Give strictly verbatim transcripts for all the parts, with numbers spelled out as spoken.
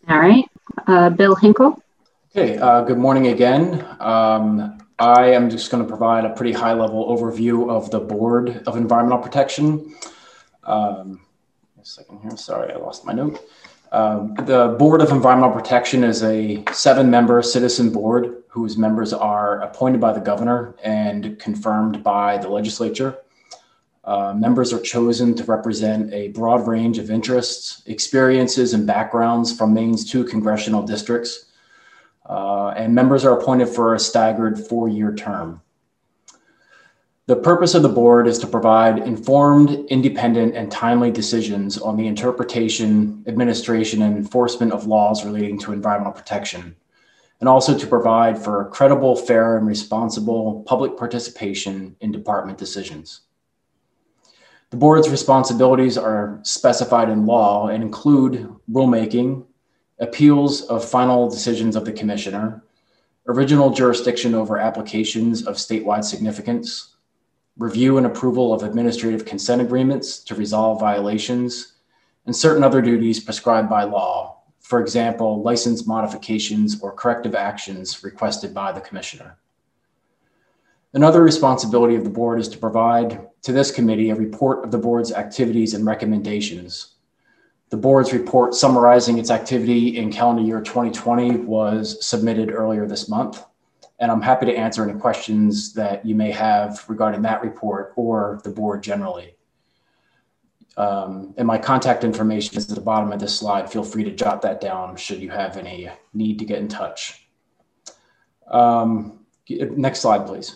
All right. Uh, Bill Hinkle. Okay, uh, good morning again. Um, I am just going to provide a pretty high-level overview of the Board of Environmental Protection. Um, a second here, sorry, I lost my note. Um, the Board of Environmental Protection is a seven-member citizen board whose members are appointed by the governor and confirmed by the legislature. Uh, members are chosen to represent a broad range of interests, experiences, and backgrounds from Maine's two congressional districts. Uh, and members are appointed for a staggered four-year term. The purpose of the board is to provide informed, independent, and timely decisions on the interpretation, administration, and enforcement of laws relating to environmental protection, and also to provide for credible, fair, and responsible public participation in department decisions. The board's responsibilities are specified in law and include rulemaking, appeals of final decisions of the commissioner, original jurisdiction over applications of statewide significance, review and approval of administrative consent agreements to resolve violations, and certain other duties prescribed by law, for example, license modifications or corrective actions requested by the commissioner. Another responsibility of the board is to provide to this committee a report of the board's activities and recommendations. The board's report summarizing its activity in calendar year twenty twenty was submitted earlier this month, and I'm happy to answer any questions that you may have regarding that report or the board generally. Um, and my contact information is at the bottom of this slide. Feel free to jot that down should you have any need to get in touch. Um, next slide, please.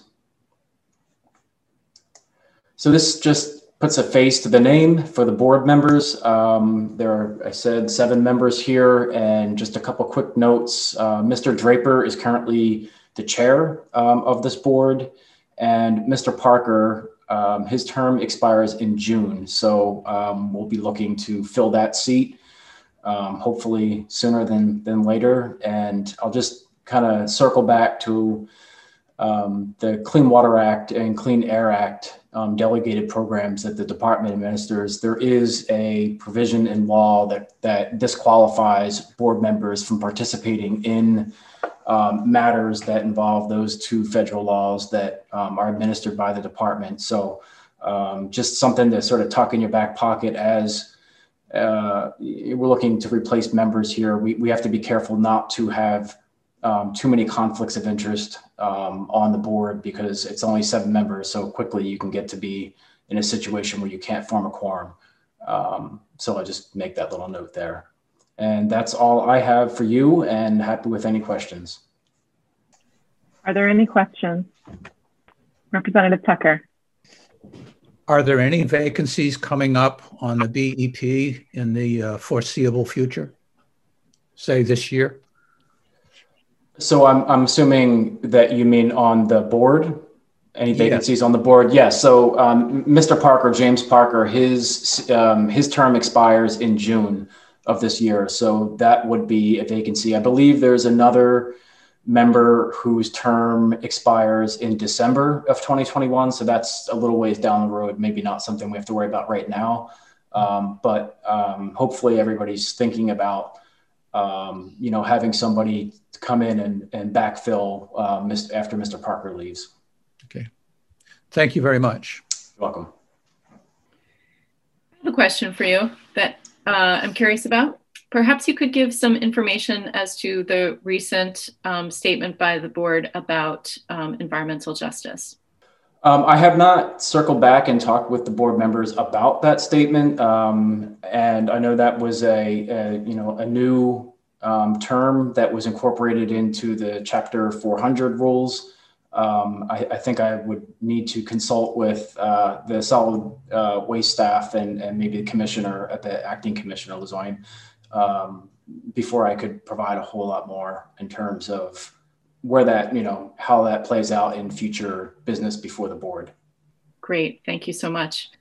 So this just puts a face to the name for the board members. Um, there are, I said, seven members here, and just a couple quick notes. Uh, Mister Draper is currently the chair um, of this board, and Mister Parker, um, his term expires in June. So um, we'll be looking to fill that seat, um, hopefully sooner than, than later. And I'll just kind of circle back to um, the Clean Water Act and Clean Air Act Um, delegated programs that the department administers. There is a provision in law that, that disqualifies board members from participating in um, matters that involve those two federal laws that um, are administered by the department. So um, just something to sort of tuck in your back pocket as uh, we're looking to replace members here. We, we have to be careful not to have Um, too many conflicts of interest um, on the board, because it's only seven members. So quickly you can get to be in a situation where you can't form a quorum. Um, so I just make that little note there. And that's all I have for you, and happy with any questions. Are there any questions? Representative Tucker. Are there any vacancies coming up on the B E P in the uh, foreseeable future, say this year? So I'm, I'm assuming that you mean on the board, any vacancies yes. on the board? Yes. So um, Mister Parker, James Parker, his, um, his term expires in June of this year. So that would be a vacancy. I believe there's another member whose term expires in December of twenty twenty-one. So that's a little ways down the road, maybe not something we have to worry about right now. Um, but um, hopefully everybody's thinking about, um, you know, having somebody come in and, and backfill uh, after Mister Parker leaves. Okay. Thank you very much. You're welcome. I have a question for you that uh, I'm curious about. Perhaps you could give some information as to the recent um, statement by the board about um, environmental justice. Um, I have not circled back and talked with the board members about that statement. Um, and I know that was a, a you know, a new Um, term that was incorporated into the Chapter four hundred rules. Um, I, I think I would need to consult with uh, the solid uh, waste staff and, and maybe the commissioner at the acting commissioner, Lezoin, um, before I could provide a whole lot more in terms of where that, you know, how that plays out in future business before the board. Great, thank you so much.